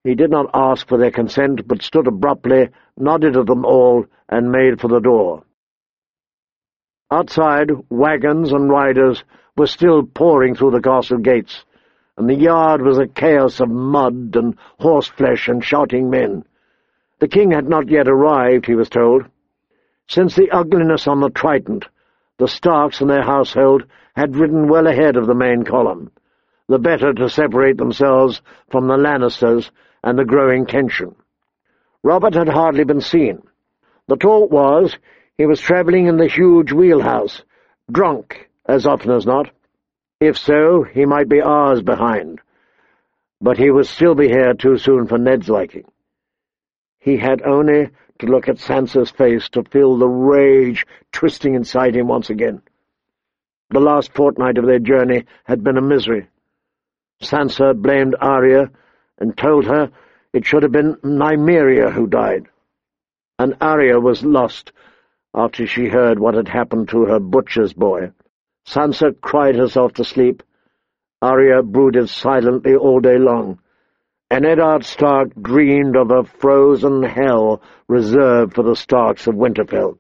He did not ask for their consent, but stood abruptly, nodded at them all, and made for the door. Outside, wagons and riders were still pouring through the castle gates, and the yard was a chaos of mud and horseflesh and shouting men. The king had not yet arrived, he was told. Since the ugliness on the Trident, the Starks and their household had ridden well ahead of the main column, the better to separate themselves from the Lannisters and the growing tension. Robert had hardly been seen. The talk was he was travelling in the huge wheelhouse, drunk as often as not. If so, he might be hours behind, but he would still be here too soon for Ned's liking. He had only to look at Sansa's face to feel the rage twisting inside him once again. The last fortnight of their journey had been a misery. Sansa blamed Arya and told her it should have been Nymeria who died. And Arya was lost after she heard what had happened to her butcher's boy. Sansa cried herself to sleep. Arya brooded silently all day long, and Eddard Stark dreamed of a frozen hell reserved for the Starks of Winterfell.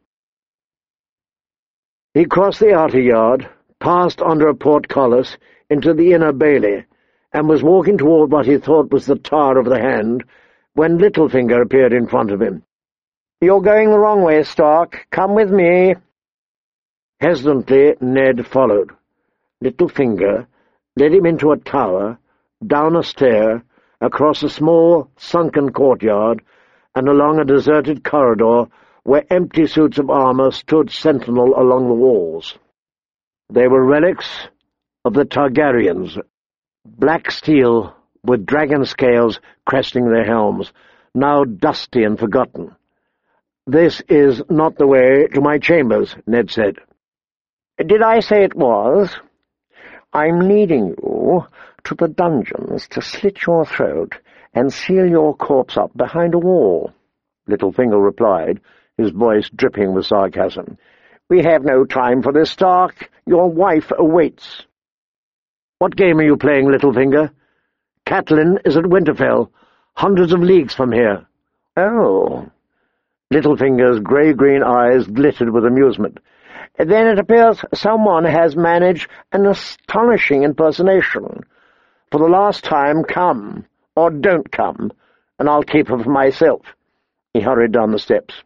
He crossed the outer yard, passed under a portcullis into the inner bailey, and was walking toward what he thought was the Tower of the Hand, when Littlefinger appeared in front of him. "You're going the wrong way, Stark. Come with me." Hesitantly, Ned followed. Littlefinger led him into a tower, down a stair, across a small, sunken courtyard, and along a deserted corridor where empty suits of armor stood sentinel along the walls. They were relics of the Targaryens, black steel with dragon scales cresting their helms, now dusty and forgotten. "This is not the way to my chambers," Ned said. "Did I say it was? I'm leading you to the dungeons to slit your throat and seal your corpse up behind a wall," Littlefinger replied, his voice dripping with sarcasm. "We have no time for this, Stark. Your wife awaits." "What game are you playing, Littlefinger? Catelyn is at Winterfell, hundreds of leagues from here." "Oh." Littlefinger's grey-green eyes glittered with amusement. "Then it appears someone has managed an astonishing impersonation. For the last time, come, or don't come, and I'll keep her for myself." He hurried down the steps.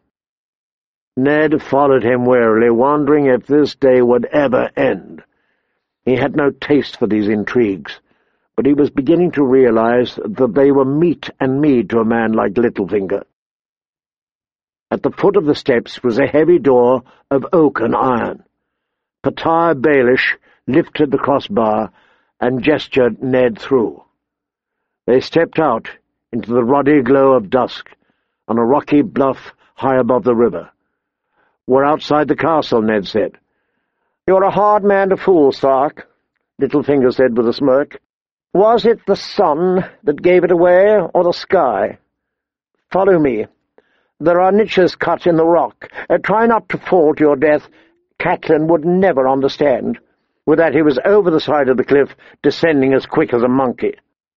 Ned followed him warily, wondering if this day would ever end. He had no taste for these intrigues, but he was beginning to realize that they were meat and mead to a man like Littlefinger. At the foot of the steps was a heavy door of oak and iron. Patar Baelish lifted the crossbar and gestured Ned through. They stepped out into the ruddy glow of dusk on a rocky bluff high above the river. "We're outside the castle," Ned said. "You're a hard man to fool, Stark," Littlefinger said with a smirk. "Was it the sun that gave it away, or the sky? Follow me. There are niches cut in the rock. Try not to fall to your death. Catelyn would never understand." With that he was over the side of the cliff, descending as quick as a monkey.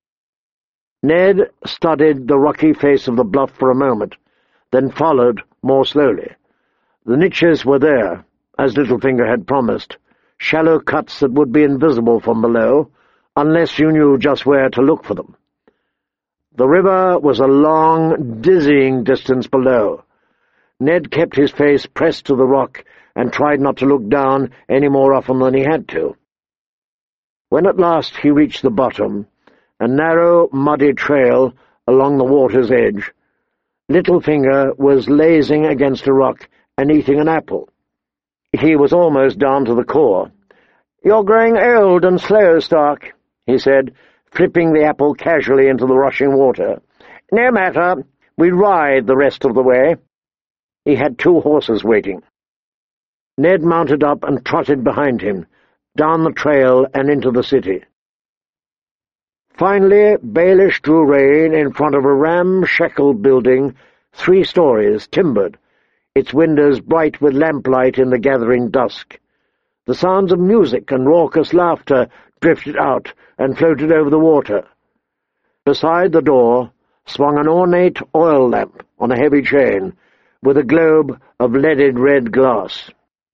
Ned studied the rocky face of the bluff for a moment, then followed more slowly. The niches were there, as Littlefinger had promised, shallow cuts that would be invisible from below, unless you knew just where to look for them. The river was a long, dizzying distance below. Ned kept his face pressed to the rock and tried not to look down any more often than he had to. When at last he reached the bottom, a narrow, muddy trail along the water's edge, Littlefinger was lazing against a rock and eating an apple. He was almost down to the core. "You're growing old and slow, Stark," he said, flipping the apple casually into the rushing water. "No matter, we ride the rest of the way." He had 2 horses waiting. Ned mounted up and trotted behind him, down the trail and into the city. Finally, Baelish drew rein in front of a ramshackle building, 3 stories, timbered, its windows bright with lamplight in the gathering dusk. The sounds of music and raucous laughter drifted out and floated over the water. Beside the door, swung an ornate oil lamp on a heavy chain, with a globe of leaded red glass.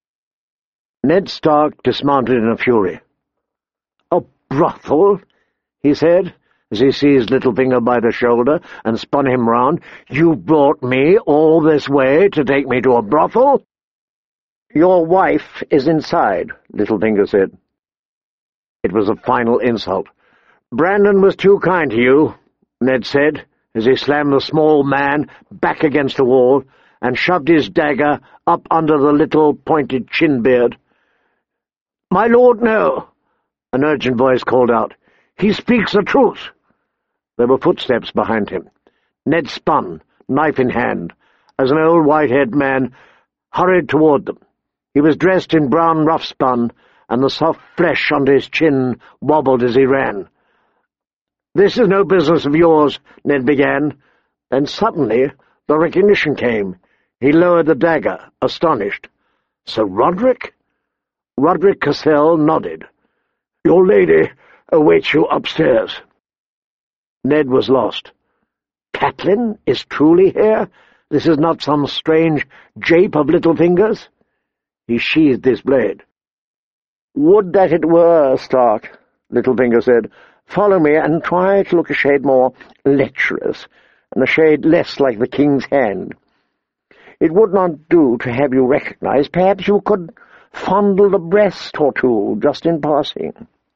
Ned Stark dismounted in a fury. "A brothel?" he said, as he seized Littlefinger by the shoulder and spun him round. "You brought me all this way to take me to a brothel?" "Your wife is inside," Littlefinger said. It was a final insult. "Brandon was too kind to you," Ned said, as he slammed the small man back against the wall and shoved his dagger up under the little pointed chin-beard. "My lord, no," an urgent voice called out. "He speaks the truth." There were footsteps behind him. Ned spun, knife in hand, as an old white-haired man hurried toward them. He was dressed in brown rough-spun, and the soft flesh under his chin wobbled as he ran. "This is no business of yours," Ned began. Then suddenly the recognition came. He lowered the dagger, astonished. "Sir Roderick?" Roderick Cassell nodded. "Your lady awaits you upstairs." Ned was lost. "Catelyn is truly here? This is not some strange jape of Littlefinger's?" He sheathed his blade. "Would that it were, Stark," Littlefinger said. "Follow me, and try to look a shade more lecherous, and a shade less like the King's hand. It would not do to have you recognized. Perhaps you could fondle a breast or two, just in passing."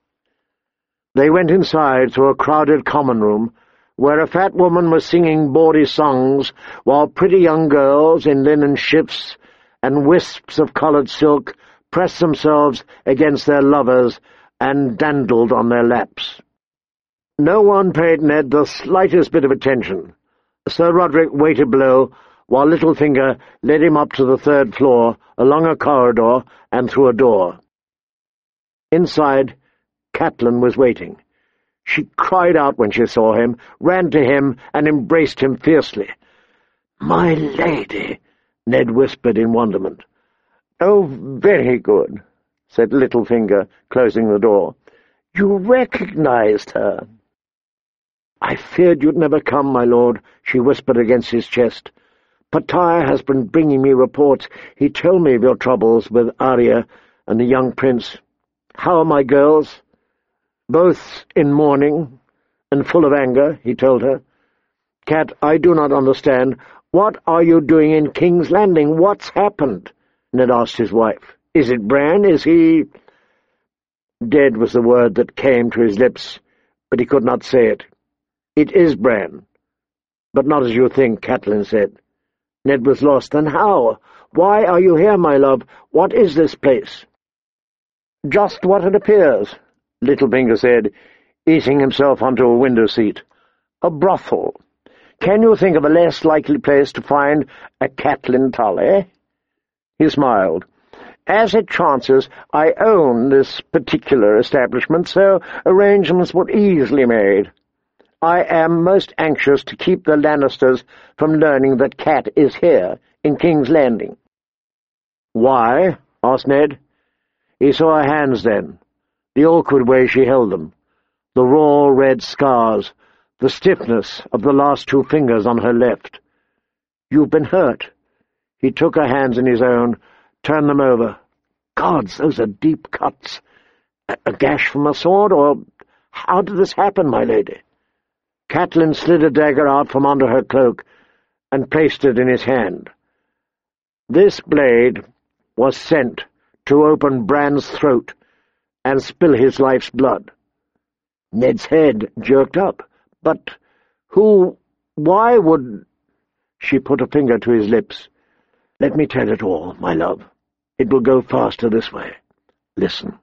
They went inside through a crowded common room, where a fat woman was singing bawdy songs, while pretty young girls in linen shifts and wisps of coloured silk pressed themselves against their lovers and dandled on their laps. No one paid Ned the slightest bit of attention. Sir Roderick waited below, while Littlefinger led him up to the third floor, along a corridor, and through a door. Inside, Catelyn was waiting. She cried out when she saw him, ran to him, and embraced him fiercely. "My lady," Ned whispered in wonderment. "Oh, very good," said Littlefinger, closing the door. "You recognized her." "I feared you'd never come, my lord," she whispered against his chest. "Pattaya has been bringing me reports. He told me of your troubles with Arya and the young prince. How are my girls?" "Both in mourning and full of anger," he told her. "Cat, I do not understand. What are you doing in King's Landing? What's happened?" Ned asked his wife. "Is it Bran? Is he—" Dead was the word that came to his lips, but he could not say it. "It is Bran, but not as you think," Catelyn said. Ned was lost. "Then how? Why are you here, my love? What is this place?" "Just what it appears," Littlefinger said, easing himself onto a window seat. "A brothel. Can you think of a less likely place to find a Catelyn Tully?" He smiled. "As it chances, I own this particular establishment, so arrangements were easily made. I am most anxious to keep the Lannisters from learning that Cat is here, in King's Landing." "Why?" asked Ned. He saw her hands then, the awkward way she held them, the raw red scars, the stiffness of the last two fingers on her left. "You've been hurt." He took her hands in his own, turned them over. "Gods, those are deep cuts. A gash from a sword, or how did this happen, my lady?" Catelyn slid a dagger out from under her cloak and placed it in his hand. This blade was sent to open Bran's throat and spill his life's blood. Ned's head jerked up. "But why would—" She put a finger to his lips. "Let me tell it all, my love. It will go faster this way. Listen."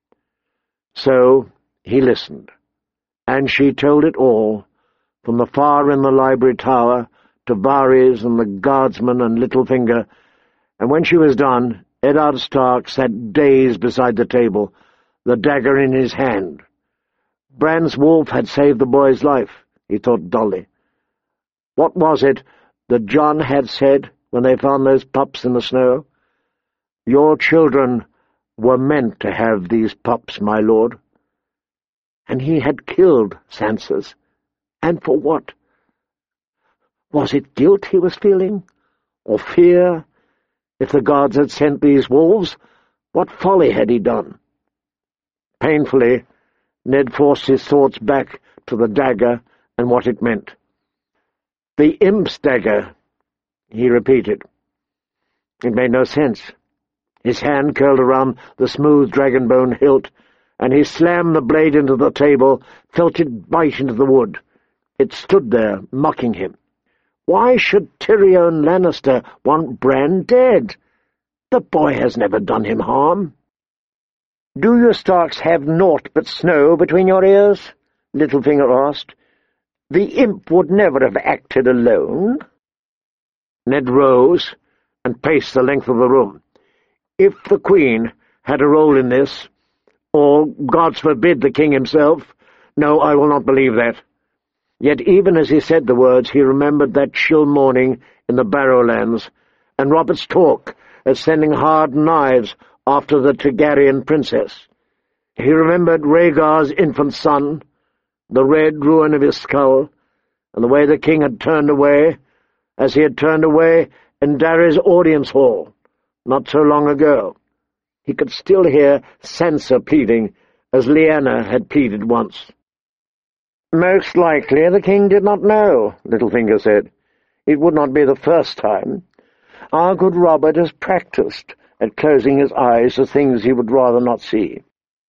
So he listened, and she told it all, from the far in the library tower to Varys and the guardsman and Littlefinger, and when she was done, Eddard Stark sat dazed beside the table, the dagger in his hand. Bran's wolf had saved the boy's life, he thought dully. What was it that Jon had said when they found those pups in the snow? "Your children were meant to have these pups, my lord." And he had killed Sansa's. And for what? Was it guilt he was feeling? Or fear? If the gods had sent these wolves, what folly had he done? Painfully, Ned forced his thoughts back to the dagger and what it meant. "The imp's dagger," he repeated. It made no sense. His hand curled around the smooth dragon-bone hilt, and he slammed the blade into the table, felt it bite into the wood. It stood there, mocking him. Why should Tyrion Lannister want Bran dead? The boy has never done him harm. "Do you Starks have naught but snow between your ears?" Littlefinger asked. "The imp would never have acted alone." Ned rose and paced the length of the room. If the Queen had a role in this, or, God forbid, the King himself, no, I will not believe that. Yet even as he said the words, he remembered that chill morning in the Barrowlands, and Robert's talk of sending hard knives after the Targaryen princess. He remembered Rhaegar's infant son, the red ruin of his skull, and the way the king had turned away, as he had turned away in Darry's audience hall, not so long ago. He could still hear Sansa pleading, as Lyanna had pleaded once. "Most likely the king did not know," Littlefinger said. "It would not be the first time. Our good Robert has practiced at closing his eyes to things he would rather not see."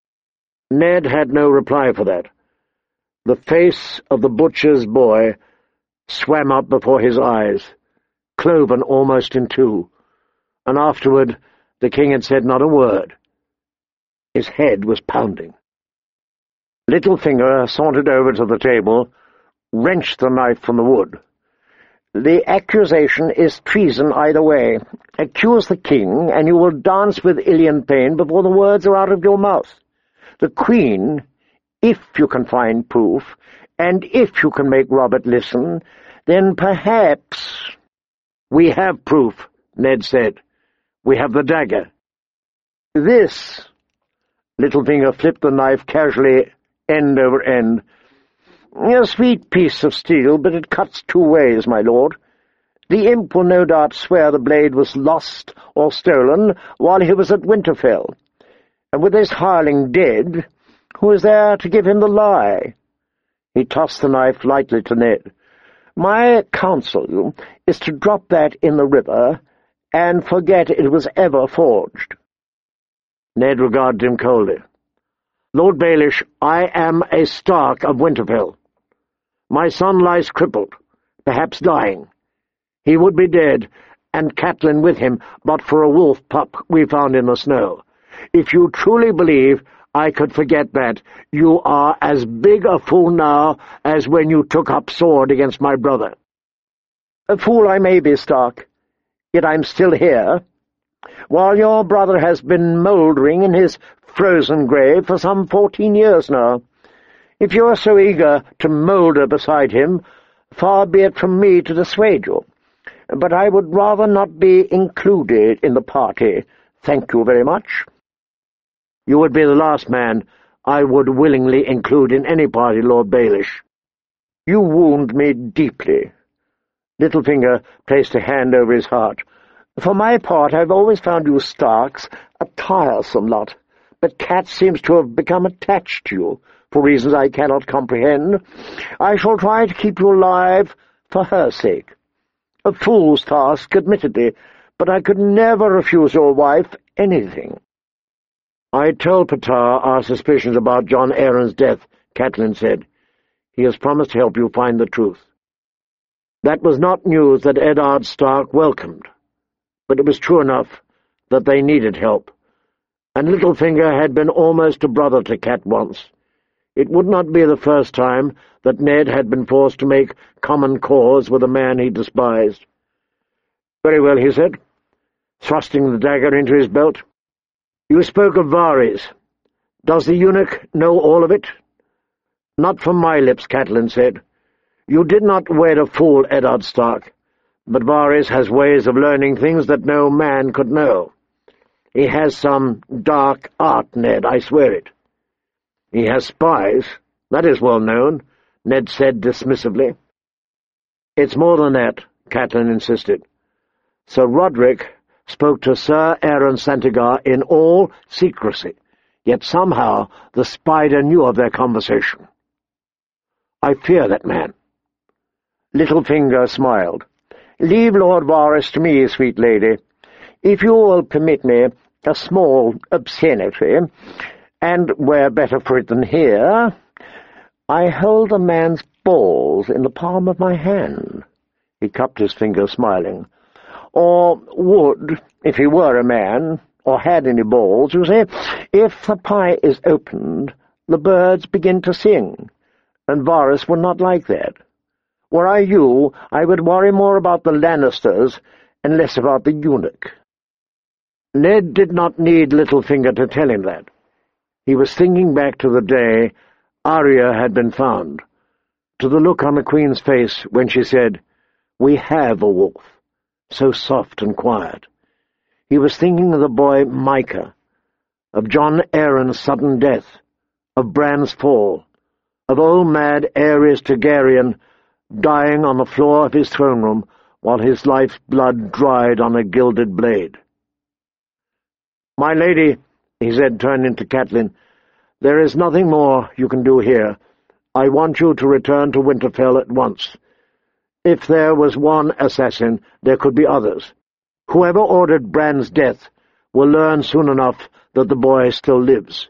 Ned had no reply for that. The face of the butcher's boy swam up before his eyes, cloven almost in two, and afterward the king had said not a word. His head was pounding. Littlefinger sauntered over to the table, wrenched the knife from the wood. "The accusation is treason either way. Accuse the king, and you will dance with Ilyn Payne before the words are out of your mouth. The Queen, if you can find proof, and if you can make Robert listen, then perhaps—" "We have proof," Ned said. "We have the dagger." "This—" Littlefinger flipped the knife casually, end over end. "A sweet piece of steel, but it cuts two ways, my lord. The imp will no doubt swear the blade was lost or stolen while he was at Winterfell. And with this hireling dead, who is there to give him the lie?" He tossed the knife lightly to Ned. "My counsel is to drop that in the river and forget it was ever forged." Ned regarded him coldly. "Lord Baelish, I am a Stark of Winterfell. My son lies crippled, perhaps dying. He would be dead, and Catelyn with him, but for a wolf pup we found in the snow. If you truly believe I could forget that, you are as big a fool now as when you took up sword against my brother." "A fool I may be, Stark, yet I'm still here, while your brother has been mouldering in his frozen grave for some 14 years now. If you are so eager to moulder beside him, far be it from me to dissuade you. But I would rather not be included in the party. Thank you very much." "You would be the last man I would willingly include in any party, Lord Baelish." "You wound me deeply." Littlefinger placed a hand over his heart. "For my part, I've always found you Starks a tiresome lot, but Cat seems to have become attached to you, for reasons I cannot comprehend. I shall try to keep you alive for her sake. A fool's task, admittedly, but I could never refuse your wife anything." "I told Patar our suspicions about Jon Arryn's death," Catelyn said. "He has promised to help you find the truth." That was not news that Eddard Stark welcomed, but it was true enough that they needed help, and Littlefinger had been almost a brother to Cat once. It would not be the first time that Ned had been forced to make common cause with a man he despised. "Very well," he said, thrusting the dagger into his belt. "You spoke of Varys. Does the eunuch know all of it?" "Not from my lips," Catelyn said. "You did not wed a fool, Eddard Stark, but Varys has ways of learning things that no man could know. He has some dark art, Ned, I swear it." "He has spies. That is well known," Ned said dismissively. "It's more than that," Catelyn insisted. Sir Roderick spoke to Sir Aaron Santigar in all secrecy, yet somehow the spider knew of their conversation. "I fear that man." Littlefinger smiled. "Leave Lord Varys to me, sweet lady. If you will permit me a small obscenity, and where better for it than here, I hold a man's balls in the palm of my hand." He cupped his finger, smiling. "Or would, if he were a man, or had any balls, you see. If the pie is opened, the birds begin to sing, and Varys would not like that. Were I you, I would worry more about the Lannisters and less about the eunuch." Ned did not need Littlefinger to tell him that. He was thinking back to the day Arya had been found, to the look on the Queen's face when she said, "We have a wolf, so soft and quiet." He was thinking of the boy Micah, of Jon Arryn's sudden death, of Bran's fall, of old mad Aerys Targaryen dying on the floor of his throne room while his life's blood dried on a gilded blade. "My lady," he said, turning to Catelyn, "there is nothing more you can do here. I want you to return to Winterfell at once. If there was one assassin, there could be others. Whoever ordered Bran's death will learn soon enough that the boy still lives."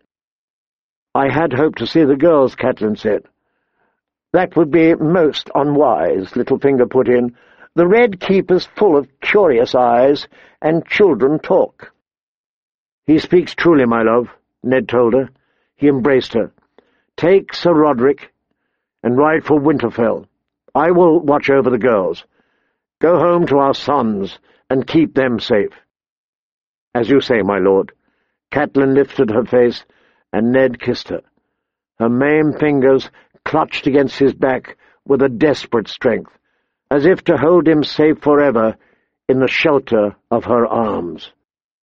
"I had hoped to see the girls," Catelyn said. "That would be most unwise," Littlefinger put in. "The Red Keep is full of curious eyes, and children talk." "He speaks truly, my love," Ned told her. He embraced her. "Take Sir Roderick and ride for Winterfell. I will watch over the girls. Go home to our sons and keep them safe." "As you say, my lord." Catelyn lifted her face, and Ned kissed her. Her maimed fingers clutched against his back with a desperate strength, as if to hold him safe forever in the shelter of her arms.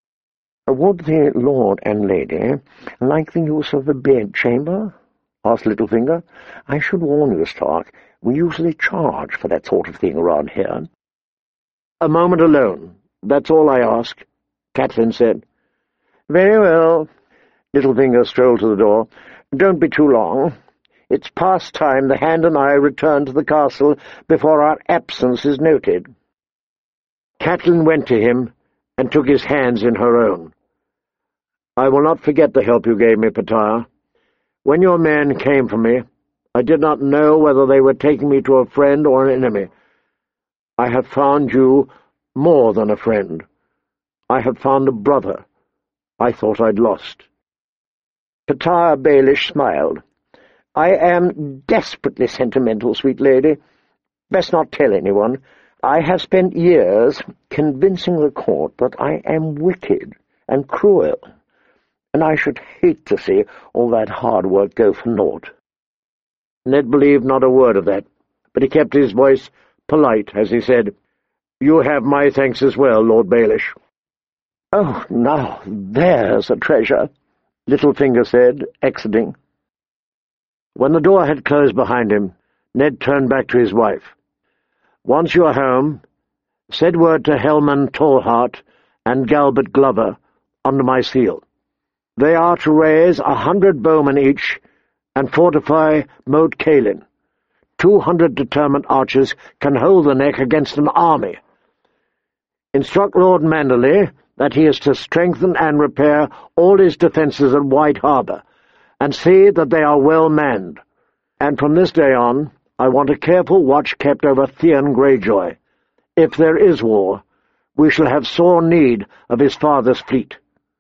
"Would the lord and lady like the use of the bedchamber?" asked Littlefinger. "I should warn you, Stark, we usually charge for that sort of thing around here." "A moment alone. That's all I ask," Catelyn said. "Very well." Littlefinger strolled to the door. "Don't be too long. It's past time the Hand and I return to the castle before our absence is noted." Catelyn went to him and took his hands in her own. "I will not forget the help you gave me, Pattaya. When your men came for me, I did not know whether they were taking me to a friend or an enemy. I have found you more than a friend. I have found a brother I thought I'd lost." Pattaya Baelish smiled. "I am desperately sentimental, sweet lady. Best not tell anyone. I have spent years convincing the court that I am wicked and cruel, and I should hate to see all that hard work go for naught." Ned believed not a word of that, but he kept his voice polite as he said, "You have my thanks as well, Lord Baelish." "Oh, now there's a treasure," Littlefinger said, exiting. When the door had closed behind him, Ned turned back to his wife. "Once you are home, send word to Helman Tallheart and Galbert Glover under my seal. They are to raise 100 bowmen each and fortify Moat Cailin. 200 determined archers can hold the neck against an army. Instruct Lord Manderley that he is to strengthen and repair all his defences at White Harbour, and see that they are well manned. And from this day on, I want a careful watch kept over Theon Greyjoy. If there is war, we shall have sore need of his father's fleet."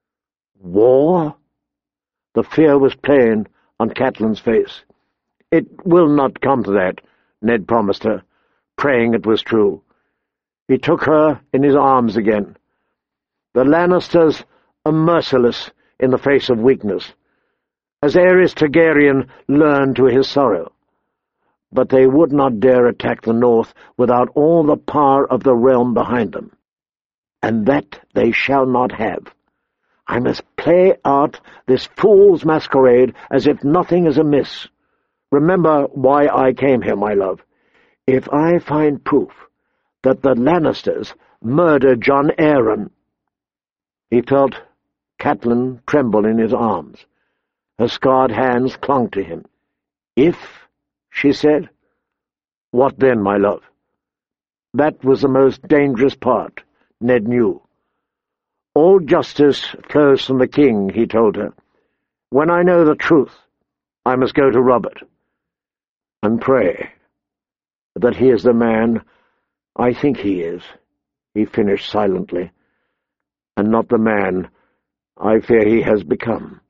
"War?" The fear was plain on Catelyn's face. "It will not come to that," Ned promised her, praying it was true. He took her in his arms again. "The Lannisters are merciless in the face of weakness, as Aerys Targaryen learned to his sorrow. But they would not dare attack the north without all the power of the realm behind them. And that they shall not have. I must play out this fool's masquerade as if nothing is amiss. Remember why I came here, my love. If I find proof that the Lannisters murdered Jon Arryn—" He felt Catelyn tremble in his arms. Her scarred hands clung to him. "If," she said. "What then, my love?" That was the most dangerous part, Ned knew. "All justice flows from the king," he told her. "When I know the truth, I must go to Robert and pray that he is the man I think he is," he finished silently, "and not the man I fear he has become."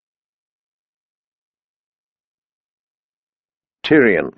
Tyrion.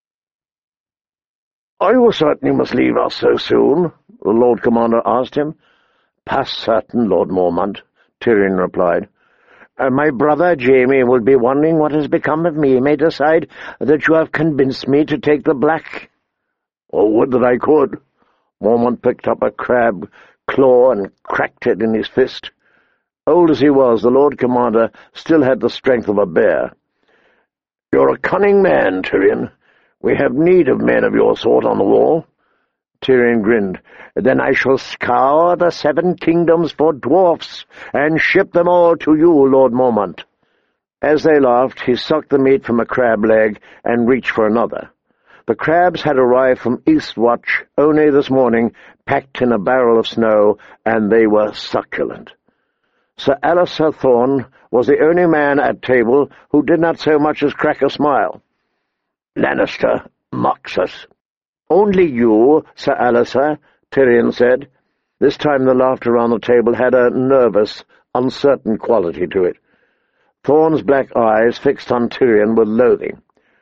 "Are you certain you must leave us so soon?" the Lord Commander asked him. "Past certain, Lord Mormont," Tyrion replied. "My brother Jaime will be wondering what has become of me. He may decide that you have convinced me to take the Black." "Oh, would that I could!" Mormont picked up a crab claw and cracked it in his fist. Old as he was, the Lord Commander still had the strength of a bear. "You're a cunning man, Tyrion. We have need of men of your sort on the wall." Tyrion grinned. "Then I shall scour the 7 kingdoms for dwarfs, and ship them all to you, Lord Mormont." As they laughed, he sucked the meat from a crab leg and reached for another. The crabs had arrived from Eastwatch only this morning, packed in a barrel of snow, and they were succulent. Sir Alliser Thorne was the only man at table who did not so much as crack a smile. "Lannister mocks us." "Only you, Sir Alliser," Tyrion said. This time the laughter around the table had a nervous, uncertain quality to it. Thorne's black eyes fixed on Tyrion with loathing.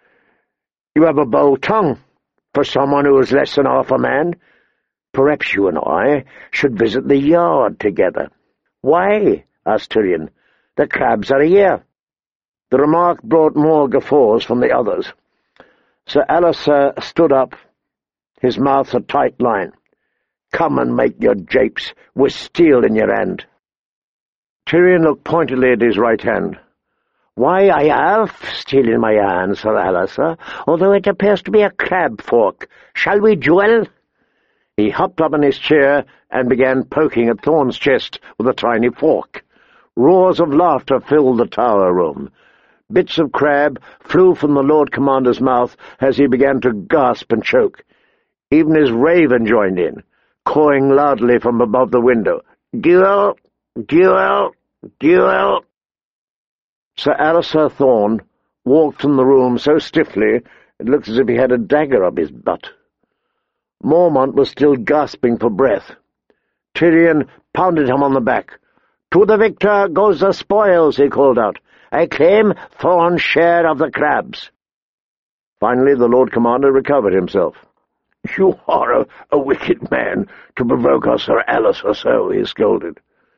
"You have a bold tongue for someone who is less than half a man. Perhaps you and I should visit the yard together." "Why?" asked Tyrion. "The crabs are here." The remark brought more guffaws from the others. Sir Alliser stood up, his mouth a tight line. "Come and make your japes with steel in your hand." Tyrion looked pointedly at his right hand. "Why, I have steel in my hand, Sir Alliser, although it appears to be a crab fork. Shall we duel?" He hopped up in his chair and began poking at Thorne's chest with a tiny fork. Roars of laughter filled the tower room. Bits of crab flew from the Lord Commander's mouth as he began to gasp and choke. Even his raven joined in, cawing loudly from above the window. "Duel! Duel! Duel!" Sir Alliser Thorne walked from the room so stiffly it looked as if he had a dagger up his butt. Mormont was still gasping for breath. Tyrion pounded him on the back. "To the victor goes the spoils," he called out. "I claim Thorne's share of the crabs." Finally the Lord Commander recovered himself. "You are a wicked man to provoke us, Sir Alliser, so," he scolded.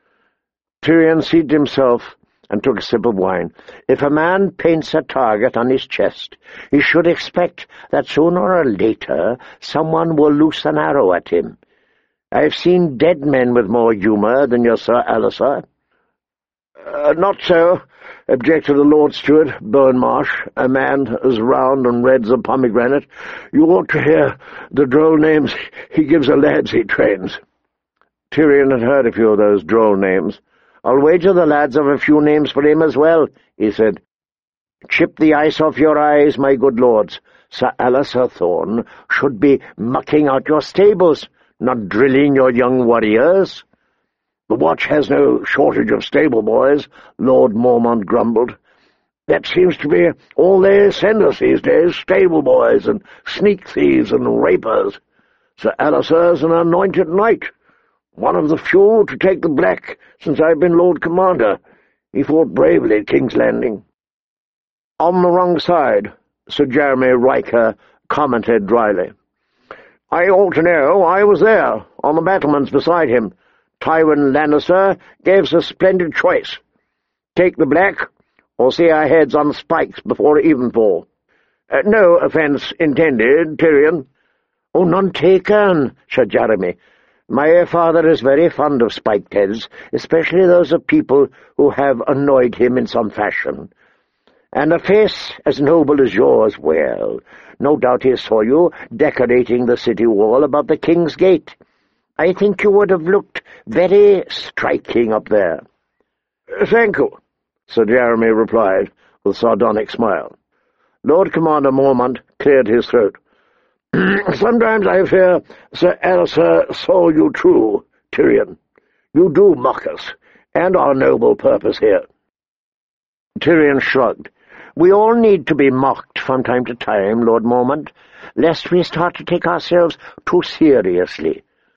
Tyrion seated himself and took a sip of wine. "If a man paints a target on his chest, he should expect that sooner or later someone will loose an arrow at him. I've seen dead men with more humour than your Sir Alliser." "Not so," objected the Lord Steward, Bowenmarsh, a man as round and red as a pomegranate. "You ought to hear the droll names he gives the lads he trains." Tyrion had heard a few of those droll names. "I'll wager the lads have a few names for him as well," he said. "Chip the ice off your eyes, my good lords. Sir Alliser Thorne should be mucking out your stables, not drilling your young warriors." "The Watch has no shortage of stable boys," Lord Mormont grumbled. "That seems to be all they send us these days, stable boys and sneak thieves and rapers. Sir Alliser's an anointed knight, one of the few to take the Black since I've been Lord Commander. He fought bravely at King's Landing." "On the wrong side," Sir Jeremy Riker commented dryly. "I ought to know. I was there, on the battlements beside him. Tywin Lannister gave us a splendid choice. Take the Black, or see our heads on spikes before evenfall. No offence intended, Tyrion." "Oh, none taken," said Jeremy. "My father is very fond of spiked heads, especially those of people who have annoyed him in some fashion. And a face as noble as yours, well, no doubt he saw you decorating the city wall above the King's Gate. I think you would have looked very striking up there." "Thank you," Sir Jeremy replied, with a sardonic smile. Lord Commander Mormont cleared his throat. "Sometimes I fear Sir Alistair saw you true, Tyrion. You do mock us, and our noble purpose here." Tyrion shrugged. "We all need to be mocked from time to time, Lord Mormont, lest we start to take ourselves too seriously.